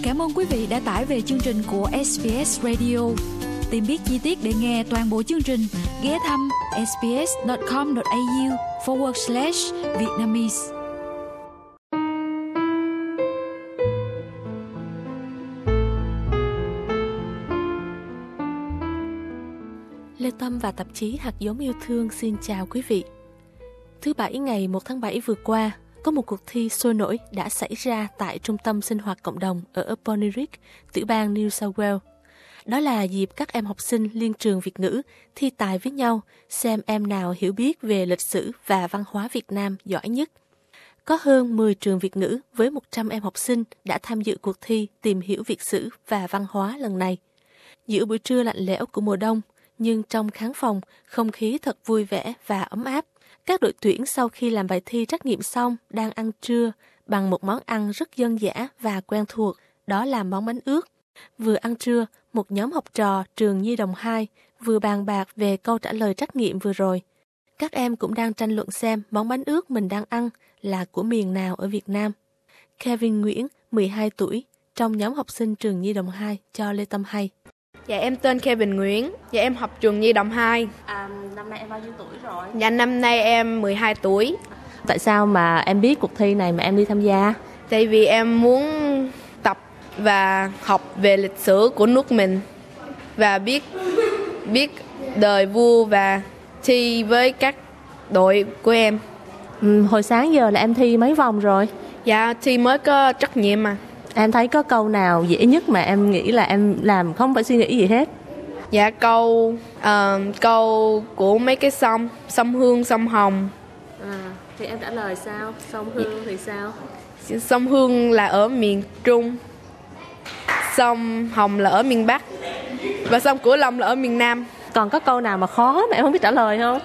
Cảm ơn quý vị đã tải về chương trình của SBS Radio. Tìm biết chi tiết để nghe toàn bộ chương trình, ghé thăm sbs.com.au/Vietnamese. Lê Tâm và tạp chí Hạt giống yêu thương xin chào quý vị. Thứ Bảy ngày 1 tháng 7 vừa qua, có một cuộc thi sôi nổi đã xảy ra tại Trung tâm Sinh hoạt Cộng đồng ở Bonnyrigg, tiểu bang New South Wales. Đó là dịp các em học sinh liên trường Việt ngữ thi tài với nhau xem em nào hiểu biết về lịch sử và văn hóa Việt Nam giỏi nhất. Có hơn 10 trường Việt ngữ với 100 em học sinh đã tham dự cuộc thi tìm hiểu Việt sử và văn hóa lần này. Giữa buổi trưa lạnh lẽo của mùa đông, nhưng trong khán phòng, không khí thật vui vẻ và ấm áp. Các đội tuyển sau khi làm bài thi trắc nghiệm xong đang ăn trưa bằng một món ăn rất dân dã và quen thuộc, đó là món bánh ướt. Vừa ăn trưa, một nhóm học trò trường Nhi Đồng 2 vừa bàn bạc về câu trả lời trắc nghiệm vừa rồi. Các em cũng đang tranh luận xem món bánh ướt mình đang ăn là của miền nào ở Việt Nam. Kevin Nguyễn, 12 tuổi, trong nhóm học sinh trường Nhi Đồng 2 cho Lê Tâm hay. Dạ em tên Kevin Nguyễn, dạ em học trường Nhi Đồng 2. Năm nay em bao nhiêu tuổi rồi? Dạ năm nay em 12 tuổi. Tại sao mà em biết cuộc thi này mà em đi tham gia? Tại vì em muốn tập và học về lịch sử của nước mình và biết đời vua và thi với các đội của em. Hồi sáng giờ là em thi mấy vòng rồi? Dạ thi mới có trắc nghiệm mà. Em thấy có câu nào dễ nhất mà em nghĩ là em làm không phải suy nghĩ gì hết? Dạ câu của mấy cái sông Hương, sông Hồng. Thì em trả lời sao? Sông Hương thì sao? Sông Hương là ở miền Trung, sông Hồng là ở miền Bắc và sông Cửu Long là ở miền Nam. Còn có câu nào mà khó mà em không biết trả lời không?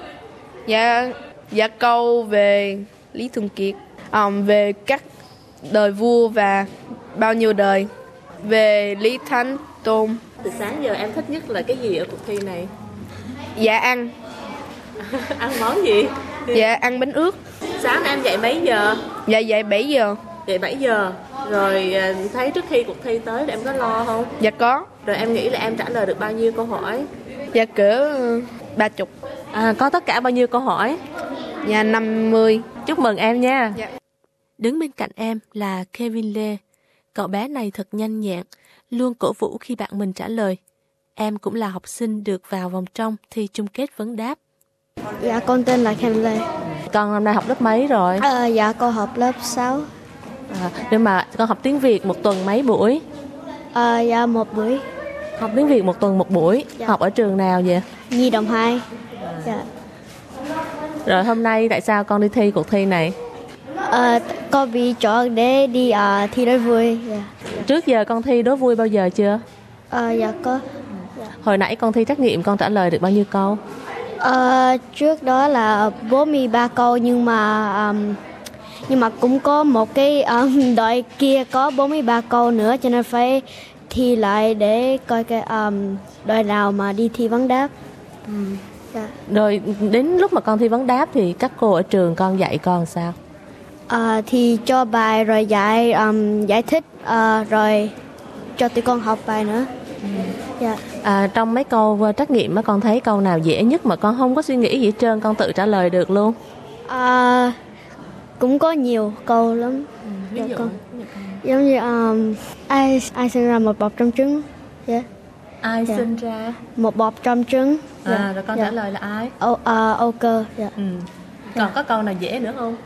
Dạ câu về Lý Thường Kiệt, về các đời vua và bao nhiêu đời, về Lý Thánh Tôn. Từ sáng giờ em thích nhất là cái gì ở cuộc thi này? Dạ ăn. Ăn món gì? Dạ ăn bánh ướt. Sáng em dậy mấy giờ? Dạ dậy 7 giờ. Dậy 7 giờ. Rồi thấy trước khi cuộc thi tới thì em có lo không? Dạ có. Rồi em nghĩ là em trả lời được bao nhiêu câu hỏi? Dạ cỡ 30. Có tất cả bao nhiêu câu hỏi? Dạ 50. Chúc mừng em nha. Dạ. Đứng bên cạnh em là Kevin Lê. Cậu bé này thật nhanh nhẹn, luôn cổ vũ khi bạn mình trả lời. Em cũng là học sinh được vào vòng trong thi chung kết vấn đáp. Dạ con tên là Kevin Lê. Con năm nay học lớp mấy rồi? Dạ con học lớp 6. Nhưng mà con học tiếng Việt một tuần mấy buổi? Dạ một buổi. Học tiếng Việt một tuần một buổi. Dạ. Học ở trường nào vậy? Nhi Đồng 2. Dạ. Rồi hôm nay tại sao con đi thi cuộc thi này? Con bị chọn để đi thi đố vui. Yeah. Trước giờ con thi đố vui bao giờ chưa? Dạ có. Yeah. Hồi nãy con thi trắc nghiệm con trả lời được bao nhiêu câu? Trước đó là 43 câu nhưng mà cũng có một cái đội kia có 43 câu nữa cho nên phải thi lại để coi cái đội nào mà đi thi vấn đáp. Yeah. Rồi đến lúc mà con thi vấn đáp thì các cô ở trường con dạy con sao? Thì cho bài rồi giải thích rồi cho tụi con học bài nữa. Yeah. Trong mấy câu trắc nghiệm á, con thấy câu nào dễ nhất mà con không có suy nghĩ gì hết trơn, con tự trả lời được luôn? Cũng có nhiều câu lắm. Ví dụ? Giống như ai sinh ra một bọc trong trứng. Yeah. Ai sinh ra một bọc trong trứng. Rồi con trả lời là ai? Âu Cơ. Còn có câu nào dễ nữa không?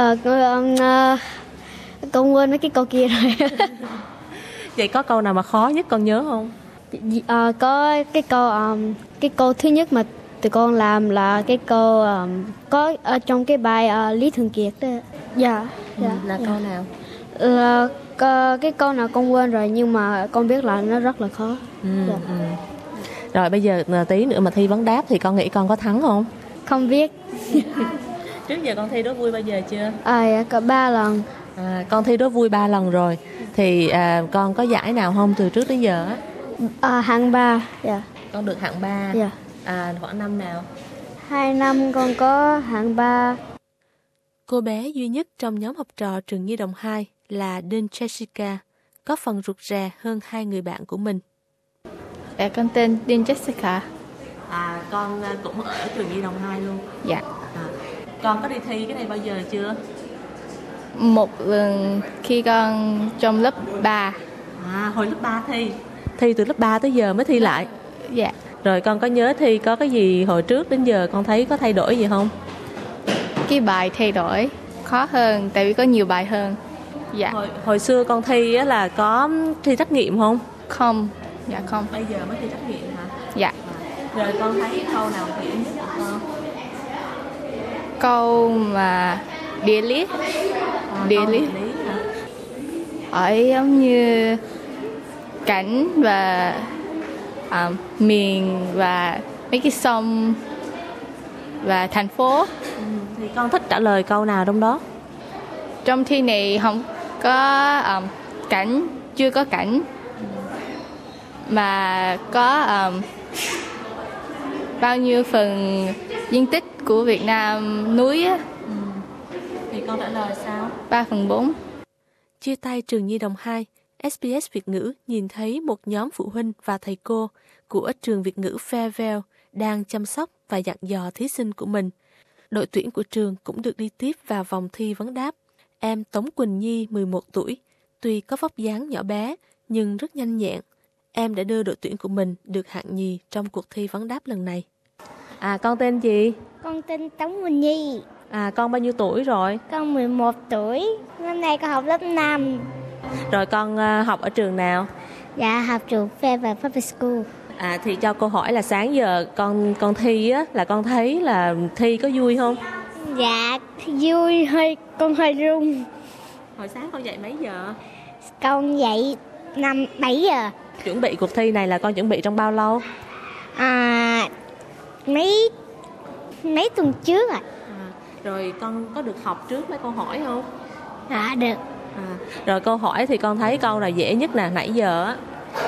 Con quên mấy cái câu kia rồi. Vậy có câu nào mà khó nhất con nhớ không? Có cái câu thứ nhất mà tụi con làm là cái câu có ở trong cái bài Lý Thường Kiệt đó. Dạ. Là câu nào? Cái câu nào con quên rồi nhưng mà con biết là nó rất là khó. Rồi bây giờ tí nữa mà thi vấn đáp thì con nghĩ con có thắng không? Không biết. Trước giờ con thi đố vui bao giờ chưa? Dạ, có 3 lần. Con thi đố vui 3 lần rồi. Thì con có giải nào không từ trước đến giờ á? Hạng 3. Dạ. Con được hạng 3. Dạ. Khoảng năm nào? 2 năm con có hạng 3. Cô bé duy nhất trong nhóm học trò trường Nhi Đồng 2 là Đinh Jessica. có phần rụt rè hơn hai người bạn của mình. Dạ, con tên Dean Jessica. Con cũng ở trường Nhi Đồng 2 luôn. Dạ. Con có đi thi cái này bao giờ chưa? Một lần khi con trong lớp 3. Hồi lớp 3 thi. Thi từ lớp 3 tới giờ mới thi lại. Dạ. Rồi con có nhớ thi có cái gì hồi trước đến giờ con thấy có thay đổi gì không? Cái bài thay đổi khó hơn tại vì có nhiều bài hơn. Dạ. Hồi xưa con thi á là có thi trắc nghiệm không? Không. Dạ không. Bây giờ mới thi trắc nghiệm hả? Dạ. Rồi con thấy câu nào dễ nhất của con? Câu mà địa lý. Địa lý hả? Ở giống như cảnh và miền và mấy cái sông và thành phố. Thì con thích trả lời câu nào trong đó? Trong thi này không có cảnh, chưa có cảnh, mà có bao nhiêu phần diện tích của Việt Nam núi á. Thì con trả lời sao? 3/4. Chia tay trường Nhi Đồng 2, SBS Việt ngữ nhìn thấy một nhóm phụ huynh và thầy cô của trường Việt ngữ Fairvale đang chăm sóc và dặn dò thí sinh của mình. Đội tuyển của trường cũng được đi tiếp vào vòng thi vấn đáp. Em Tống Quỳnh Nhi, 11 tuổi, tuy có vóc dáng nhỏ bé nhưng rất nhanh nhẹn. Em đã đưa đội tuyển của mình được hạng nhì trong cuộc thi vấn đáp lần này. Con tên gì? Con tên Tống Quỳnh Nhi. Con bao nhiêu tuổi rồi? Con 11 tuổi. Năm nay con học lớp 5. Rồi con học ở trường nào? Dạ, học trường Fairvale Public School. Thì cho câu hỏi là sáng giờ con thi á, là con thấy là thi có vui không? Dạ, vui, con hơi run. Hồi sáng con dậy mấy giờ? Con dậy 7 giờ. Chuẩn bị cuộc thi này là con chuẩn bị trong bao lâu? Mấy tuần trước ạ. Rồi con có được học trước mấy câu hỏi không? Dạ, được. Rồi câu hỏi thì con thấy câu nào dễ nhất nè, nãy giờ á?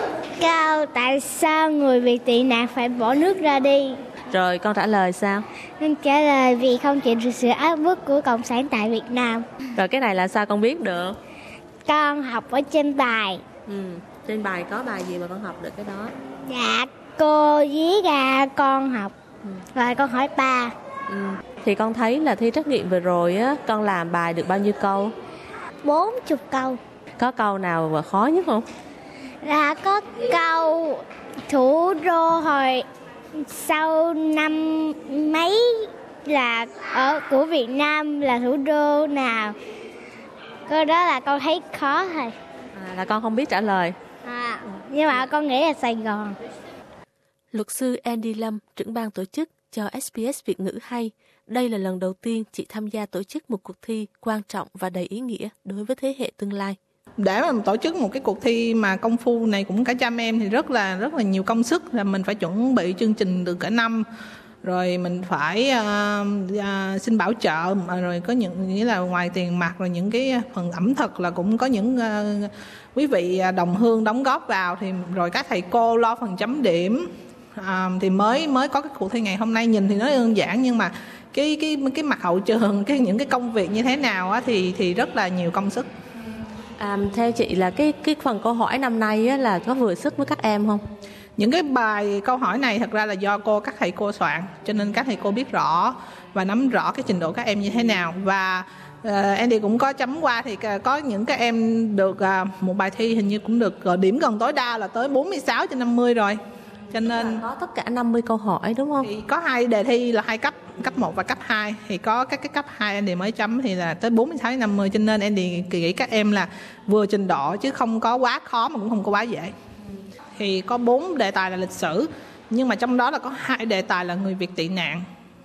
Câu tại sao người Việt tị nạn phải bỏ nước ra đi? Rồi con trả lời sao? Con trả lời vì không chịu được sự áp bức của Cộng sản tại Việt Nam. Rồi cái này là sao con biết được? Con học ở trên bài. Trên bài có bài gì mà con học được cái đó? Dạ, cô viết ra con học. Rồi con hỏi ba. Thì con thấy là thi trắc nghiệm vừa rồi á, con làm bài được bao nhiêu câu? 40 câu. Có câu nào mà khó nhất không? Là có câu thủ đô hồi sau năm mấy là ở của Việt Nam là thủ đô nào. Câu đó là con thấy khó thôi. Là con không biết trả lời. Nhưng mà con nghĩ là Sài Gòn. Luật sư Andy Lâm, trưởng ban tổ chức cho SBS Việt ngữ hay, đây là lần đầu tiên chị tham gia tổ chức một cuộc thi quan trọng và đầy ý nghĩa đối với thế hệ tương lai. Để mà tổ chức một cái cuộc thi mà công phu này cũng cả trăm em thì rất là nhiều công sức, là mình phải chuẩn bị chương trình từ cả năm, rồi mình phải xin bảo trợ, rồi có những nghĩa là ngoài tiền mặt rồi những cái phần ẩm thực là cũng có những quý vị đồng hương đóng góp vào, thì rồi các thầy cô lo phần chấm điểm, thì mới có cái cuộc thi ngày hôm nay. Nhìn thì nó đơn giản nhưng mà cái mặt hậu trường, những cái công việc như thế nào á, thì rất là nhiều công sức. Theo chị là cái phần câu hỏi năm nay á, là có vừa sức với các em không? Những cái bài câu hỏi này thật ra là do các thầy cô soạn, cho nên các thầy cô biết rõ và nắm rõ cái trình độ các em như thế nào. Và Andy cũng có chấm qua thì có những các em được một bài thi hình như cũng được điểm gần tối đa là tới 46/50 rồi. Cho nên có tất cả 50 câu hỏi đúng không? Thì có 2 đề thi là 2 cấp 1 và cấp 2. Thì có các cái cấp 2 Andy mới chấm thì là tới 46/50, cho nên Andy nghĩ các em là vừa trình độ chứ không có quá khó mà cũng không có quá dễ. Thì có 4 đề tài là lịch sử, nhưng mà trong đó là có 2 đề tài là người Việt tị nạn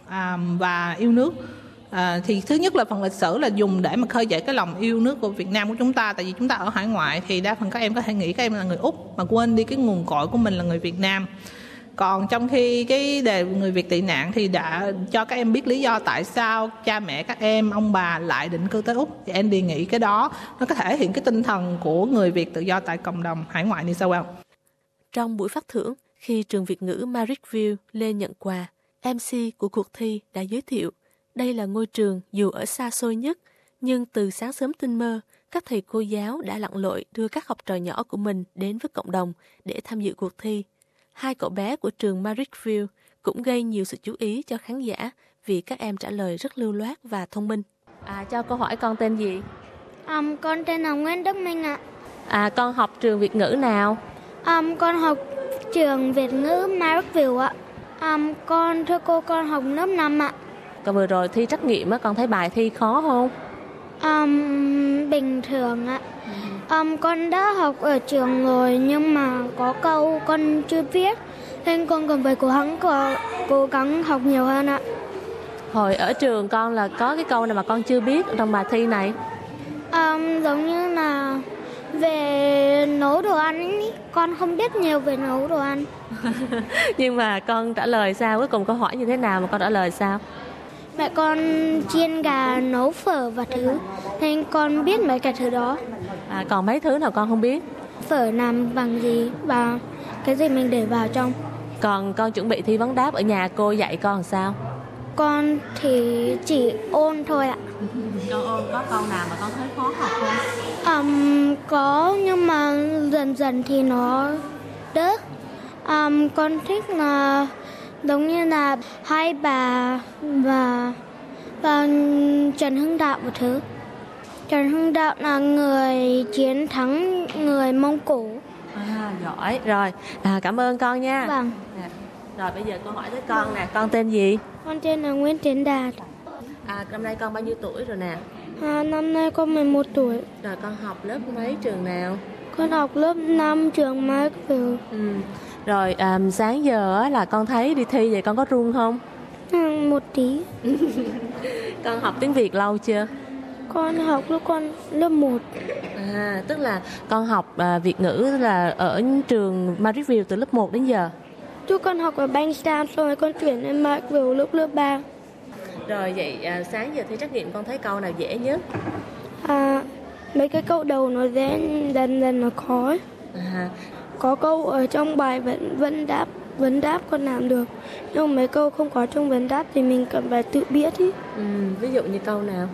và yêu nước. Thì thứ nhất là phần lịch sử là dùng để mà khơi dậy cái lòng yêu nước của Việt Nam của chúng ta. Tại vì chúng ta ở hải ngoại thì đa phần các em có thể nghĩ các em là người Úc mà quên đi cái nguồn cội của mình là người Việt Nam. Còn trong khi cái đề người Việt tị nạn thì đã cho các em biết lý do tại sao cha mẹ các em, ông bà lại định cư tới Úc. Thì em đề nghị cái đó nó có thể hiện cái tinh thần của người Việt tự do tại cộng đồng hải ngoại New South Wales. Trong buổi phát thưởng, khi trường Việt ngữ Marrickville lên nhận quà, MC của cuộc thi đã giới thiệu đây là ngôi trường dù ở xa xôi nhất, nhưng từ sáng sớm tinh mơ, các thầy cô giáo đã lặn lội đưa các học trò nhỏ của mình đến với cộng đồng để tham dự cuộc thi. Hai cậu bé của trường Marrickville cũng gây nhiều sự chú ý cho khán giả vì các em trả lời rất lưu loát và thông minh. Cho câu hỏi con tên gì? Con tên là Nguyễn Đức Minh ạ. Con học trường Việt ngữ nào? Con học trường Việt ngữ Marrickville ạ. Thưa cô, con học lớp 5 ạ. Còn vừa rồi thi trắc nghiệm con thấy bài thi khó không? Bình thường ạ. Con đã học ở trường rồi nhưng mà có câu con chưa biết nên con cần phải cố gắng học nhiều hơn ạ. Hồi ở trường con là có cái câu nào mà con chưa biết trong bài thi này? Giống như là về nấu đồ ăn ý. Con không biết nhiều về nấu đồ ăn. Nhưng mà con trả lời sao? Cuối cùng câu hỏi như thế nào mà con trả lời sao? Mẹ con chiên gà, nấu phở và thứ nên con biết mấy cái thứ đó. Còn mấy thứ nào con không biết? Phở làm bằng gì và cái gì mình để vào trong. Còn con chuẩn bị thi vấn đáp ở nhà cô dạy con làm sao? Con thì chỉ ôn thôi ạ. Con ôn có câu nào mà con thấy khó học không? Có nhưng mà dần dần thì nó đỡ. Con thích là giống như là Hai Bà và Trần Hưng Đạo một thứ. Trần Hưng Đạo là người chiến thắng người Mông Cổ. Giỏi rồi. Cảm ơn con nha. Vâng. Rồi bây giờ câu hỏi tới con nè, con tên gì? Con tên là Nguyễn Tiến Đạt. Năm nay con bao nhiêu tuổi rồi nè? Năm nay con 11 tuổi. Rồi con học lớp mấy trường nào? Con học lớp 5 trường Marrickville. Rồi sáng giờ là con thấy đi thi vậy con có run không? Một tí. Con học tiếng Việt lâu chưa? Con học lúc con lớp 1. Tức là con học Việt ngữ là ở trường Marrickville từ lớp 1 đến giờ. Trước con học ở Bankstown rồi con chuyển lên Marrickville lúc lớp 3. Rồi vậy sáng giờ thi trắc nghiệm con thấy câu nào dễ nhất? Mấy cái câu đầu nó dễ, dần dần nó khó. Có câu ở trong bài vấn đáp con làm được. Nhưng mấy câu không có trong vấn đáp thì mình cần phải tự biết ý. Ví dụ như câu nào?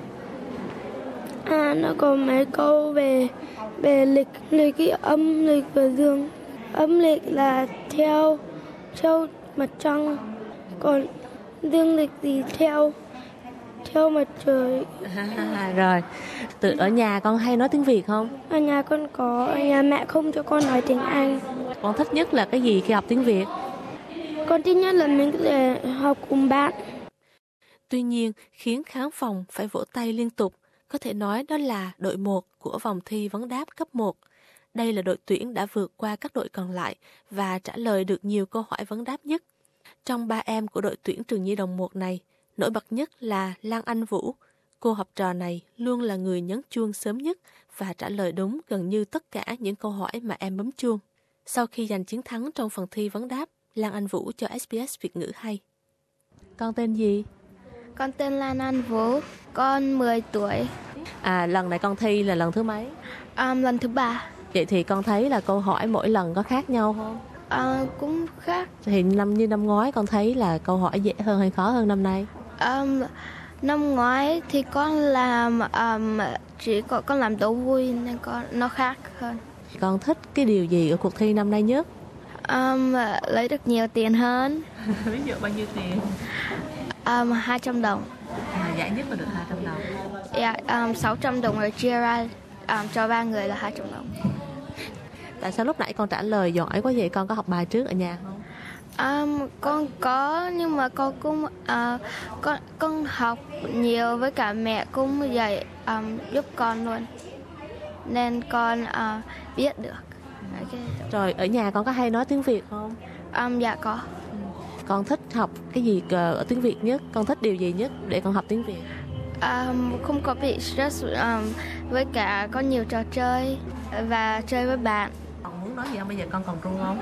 Nó có mấy câu về lịch cái âm lịch và dương. Âm lịch là theo mặt trăng, còn dương lịch thì theo mặt trời. Rồi, ở nhà con hay nói tiếng Việt không? Ở nhà con có, ở nhà mẹ không cho con nói tiếng Anh. Con thích nhất là cái gì khi học tiếng Việt? Con thích nhất là mình có thể học cùng bạn. Tuy nhiên, khiến khán phòng phải vỗ tay liên tục, có thể nói đó là đội 1 của vòng thi vấn đáp cấp 1. Đây là đội tuyển đã vượt qua các đội còn lại và trả lời được nhiều câu hỏi vấn đáp nhất. Trong 3 em của đội tuyển trường Nhi đồng 1 này, nổi bật nhất là Lan Anh Vũ. Cô học trò này luôn là người nhấn chuông sớm nhất và trả lời đúng gần như tất cả những câu hỏi mà em bấm chuông. Sau khi giành chiến thắng trong phần thi vấn đáp, Lan Anh Vũ cho SBS Việt ngữ hay. Con tên gì? Con tên Lan Anh Vũ, con 10 tuổi. Lần này con thi là lần thứ mấy? Lần thứ 3. Vậy thì con thấy là câu hỏi mỗi lần có khác nhau không? Cũng khác. Thì như năm ngoái con thấy là câu hỏi dễ hơn hay khó hơn năm nay? Năm ngoái thì con làm con làm đố vui nên nó khác hơn. Con thích cái điều gì ở cuộc thi năm nay nhất? Lấy được nhiều tiền hơn. Ví dụ bao nhiêu tiền? 200 đồng. Giải nhất là được 200 đồng. Dạ, 600 đồng rồi chia ra cho 3 người là 200 đồng. Tại sao lúc nãy con trả lời giỏi quá vậy? Con có học bài trước ở nhà không? Con có, nhưng mà con cũng con học nhiều với cả mẹ cũng dạy giúp con luôn, nên con biết được. Rồi ở nhà con có hay nói tiếng Việt không? Dạ có. Con thích học cái gì ở tiếng Việt nhất? Con thích điều gì nhất để con học tiếng Việt? Không có bị stress, với cả có nhiều trò chơi và chơi với bạn. Con muốn nói gì không? Bây giờ con còn run không?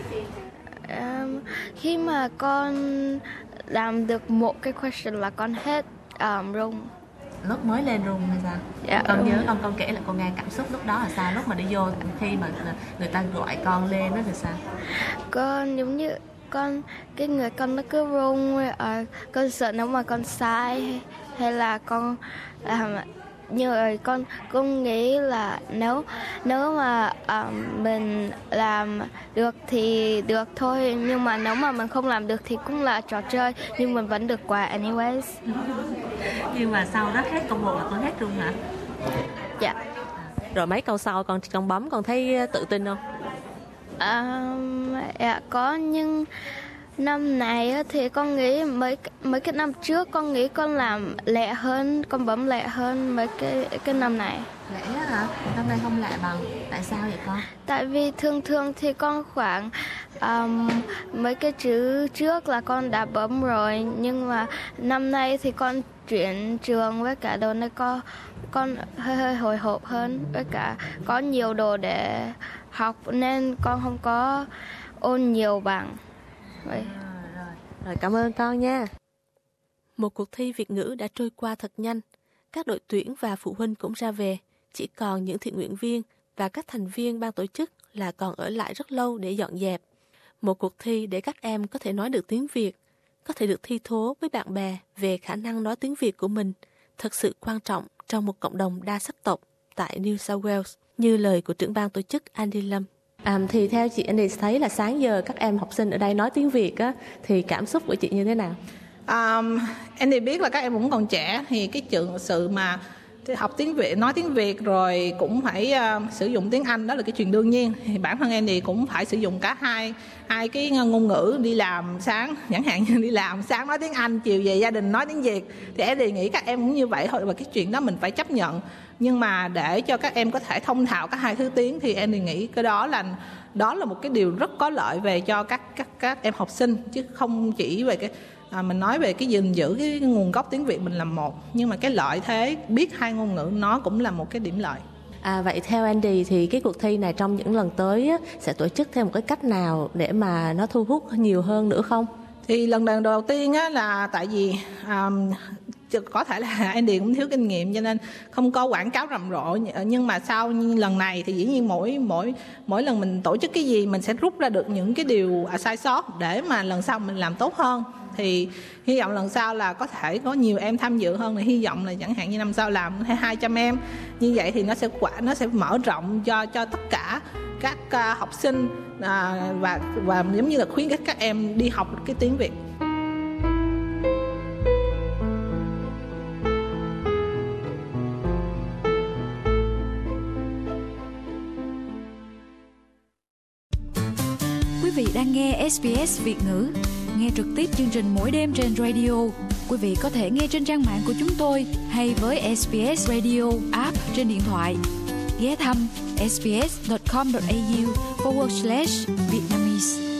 Khi mà con làm được một cái question là con hết run. Lúc mới lên run hay sao? Dạ, con nhớ con kể là con nghe cảm xúc lúc đó là sao? Lúc mà đi vô khi mà người ta gọi con lên đó thì sao? Con giống như cái người con nó cứ run, con sợ nếu mà con sai hay là con như rồi con nghĩ là nếu mà mình làm được thì được thôi, nhưng mà nếu mà mình không làm được thì cũng là trò chơi, nhưng mình vẫn được quà anyways. Nhưng mà sau đó hết câu 1 là con hết luôn hả? Dạ. Rồi mấy câu sau con bấm con thấy tự tin không? Dạ có, nhưng năm này thì con nghĩ mấy cái năm trước con nghĩ con làm lẹ hơn, con bấm lẹ hơn mấy cái năm này. Lẹ hả? Năm nay không lẹ bằng. Tại sao vậy con? Tại vì thường thì con khoảng mấy cái chữ trước là con đã bấm rồi, nhưng mà năm nay thì con chuyển trường với cả đồ này con hơi hồi hộp hơn, với cả có nhiều đồ để học nên con không có ôn nhiều bằng vậy. Rồi cảm ơn con nha. Một cuộc thi Việt ngữ đã trôi qua thật nhanh. Các đội tuyển và phụ huynh cũng ra về. Chỉ còn những thiện nguyện viên và các thành viên ban tổ chức là còn ở lại rất lâu để dọn dẹp. Một cuộc thi để các em có thể nói được tiếng Việt, có thể được thi thố với bạn bè về khả năng nói tiếng Việt của mình, thật sự quan trọng trong một cộng đồng đa sắc tộc tại New South Wales, như lời của trưởng ban tổ chức Andy Lâm. Thì theo chị Andy thấy là sáng giờ các em học sinh ở đây nói tiếng Việt á, thì cảm xúc của chị như thế nào? Andy biết là các em cũng còn trẻ, thì cái sự mà học tiếng Việt, nói tiếng Việt rồi cũng phải sử dụng tiếng Anh, đó là cái chuyện đương nhiên. Thì bản thân Andy cũng phải sử dụng cả hai cái ngôn ngữ, đi làm sáng chẳng hạn như đi làm sáng nói tiếng Anh, chiều về gia đình nói tiếng Việt. Thì Andy nghĩ các em cũng như vậy thôi, và cái chuyện đó mình phải chấp nhận. Nhưng mà để cho các em có thể thông thạo cả hai thứ tiếng thì Andy nghĩ cái đó là một cái điều rất có lợi về cho các em học sinh, chứ không chỉ về cái mình nói về cái gìn giữ cái nguồn gốc tiếng Việt mình là một, nhưng mà cái lợi thế biết hai ngôn ngữ nó cũng là một cái điểm lợi. Vậy theo Andy thì cái cuộc thi này trong những lần tới á, sẽ tổ chức theo một cái cách nào để mà nó thu hút nhiều hơn nữa không? Thì lần đầu tiên á, là tại vì có thể là Andy cũng thiếu kinh nghiệm cho nên không có quảng cáo rầm rộ, nhưng mà sau lần này thì dĩ nhiên mỗi lần mình tổ chức cái gì mình sẽ rút ra được những cái điều sai sót để mà lần sau mình làm tốt hơn. Thì hy vọng lần sau là có thể có nhiều em tham dự hơn, thì hy vọng là chẳng hạn như năm sau làm 200 em như vậy thì nó sẽ mở rộng cho tất cả các học sinh và giống như là khuyến khích các em đi học cái tiếng Việt. Quý vị đang nghe SBS Việt ngữ. Nghe trực tiếp chương trình mỗi đêm trên radio. Quý vị có thể nghe trên trang mạng của chúng tôi hay với SBS Radio app trên điện thoại. Ghé thăm sbs.com.au/Vietnamese.